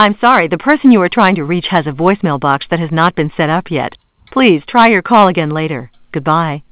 I'm sorry, the person you are trying to reach has a voicemail box that has not been set up yet. Please try your call again later. Goodbye.